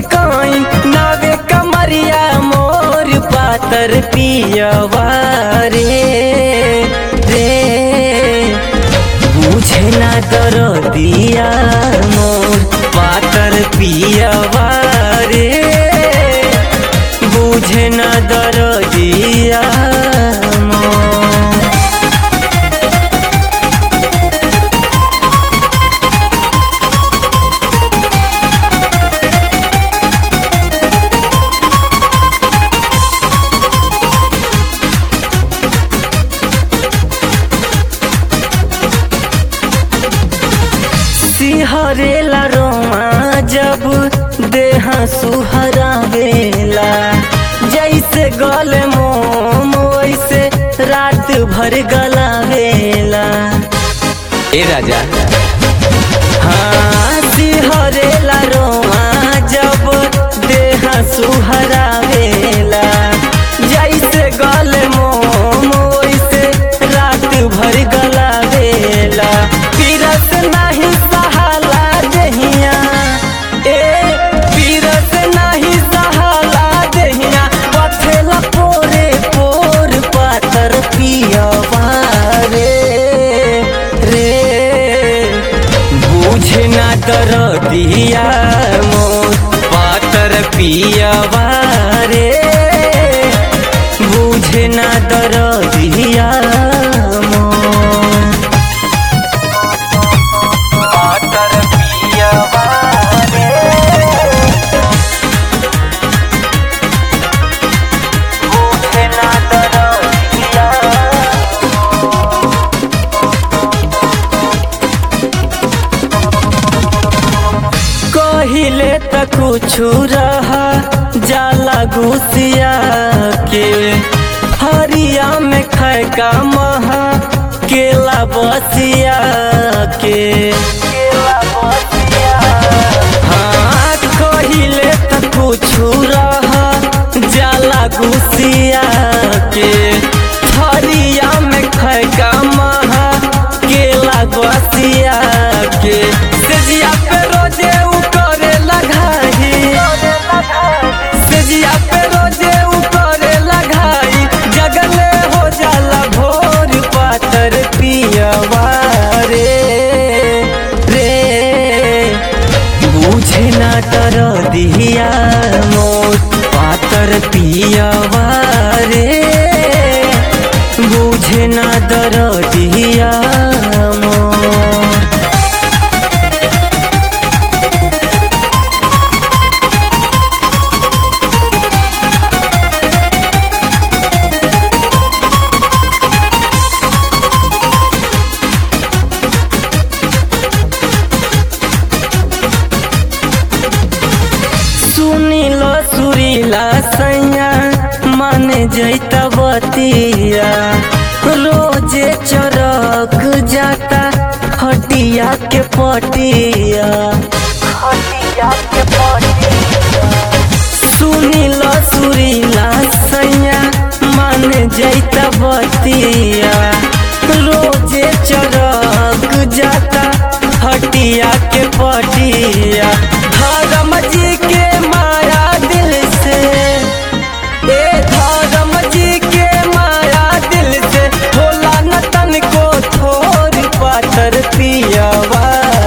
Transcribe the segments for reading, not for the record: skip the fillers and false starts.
कहीं नावे कमरिया मोर पातर पियवा रे बुझे ना दरदिया मोर पातर पियवा रे बुझे ना दरदिया मोर। सिहरेला रोमा जब देह सुहरावेला जैसे गले मोम वैसे रात भर गलावेला। ए राजा हाँ सिहरेला रोमा जब देह सुहरावेला जैसे गले मोम वैसे रात भर गलावेला। पीरस नहीं सहाला दहिया पीरस नहीं सहाला दहिया पथेला पोरे पोर पातर पियवा रे बुझे ना दरदिया मोर पातर पियवा रे बुझे ना दरदिया मोर। पातर पियवा बुझे ना दरदिया कहिले त कुछु रहा जाला गुसिया के हरिया में खैका महा केला बसिया के। हाँ कहिले त कुछु रहा जाला गुसिया के हरिया में खैका महा केला बसिया के। सेजिया पे रोजे उतरे लगाई सेजिया पे रोजे उतरे लगाई जगले हो जाला भोर पातर पियवा रे बुझे ना दरदिया मोर पातर पियवा रे बुझे ना दरदिया मोर। सुनीलो सुरीला सैया मान जैता बतिया रोजे चरक जाता हटिया के पटिया। सुनीलो सुरीला सैया मान जैता बतिया रोजे चरक जाता हटिया के पटिया। धर्म जी के माया दिल से धर्म जी के माया दिल से होला न तन को थोर पातर पियवा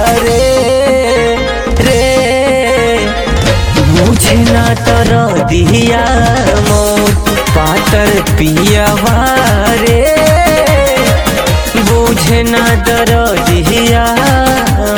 रे बुझे ना दरदिया मोर पातर पियवा रे बुझे ना दरदिया